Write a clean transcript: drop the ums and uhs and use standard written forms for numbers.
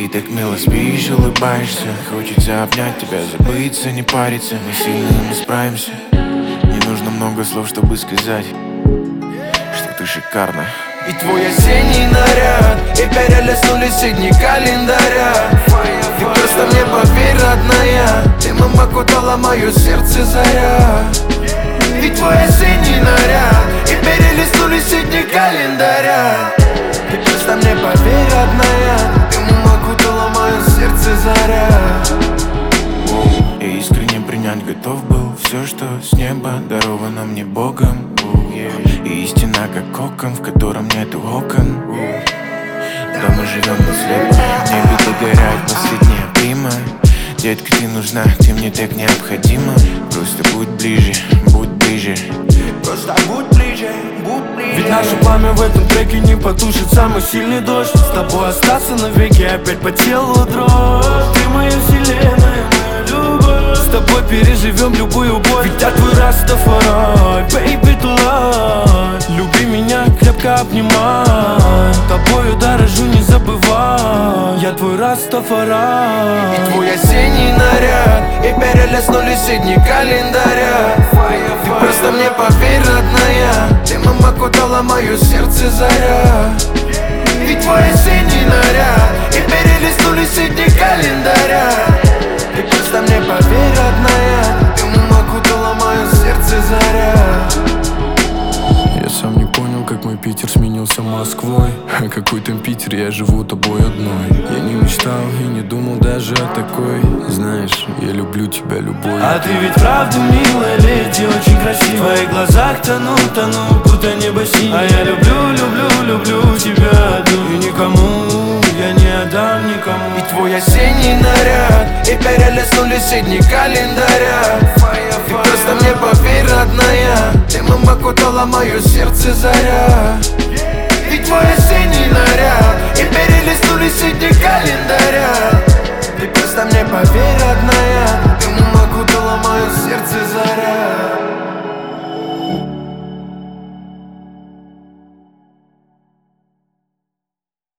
Ты так мило спишь, улыбаешься. Хочется обнять тебя, забыться, не париться. Мы сильно не справимся. Не нужно много слов, чтобы сказать, что ты шикарна. И твой осенний наряд, и перелистнулись и дни календаря. Ты просто мне поверь, родная, ты, мама, кутала мое сердце заря. И твой осенний наряд, и перелистнулись и дни календаря. Ты просто мне поверь, родная, ты, мама, кутала мое сердце заря. Я искренне принять готов был все, что с неба даровано мне Богом. И истина как кокон, в котором нету окон. Да мы живем не слепо, в небе догорает последняя прима. Детка, ты нужна, ты мне так необходима. Просто будь ближе, будь ближе. Просто будь ближе, будь ближе. Ведь наше пламя в этом треке не потушит самый сильный дождь. С тобой остаться навеки, опять по телу дрожь. Ты моя вселенная, моя любовь. С тобой переживем любую боль. Ведь я твой Растафарай, baby, to life. Люби меня, крепко обнимай. Тобою дорожу, не забывай. Я твой Растафарай. И твой осенний наряд, и перелистнулись и дни календаря. Ты просто мне поверь, родная, ты, мама, кутала мое сердце заря. Ведь твой осенний наряд, и перелистнулись и дни календаря. Ты просто мне поверь, родная, ты, мама, кутала мое сердце заря. Я сам не понял, как мой Питер сменился Москвой. А какой там Питер, я живу тобой одной. Я не мечтал и не думал даже о такой. Знаешь, я люблю тебя любой. А ты ведь правда милая леди, очень красивая. В твоих глазах тону, будто небо синее. А я люблю, люблю, люблю тебя одну. И никому я не отдам никому. И твой осенний наряд, и перелистнулись и дни календаря. Ты просто мне поверь, родная, ты, мама, кутала мое сердце заря. И твой осенний наряд, и перелистнулись и дни календаря. Ты просто мне поверь, родная,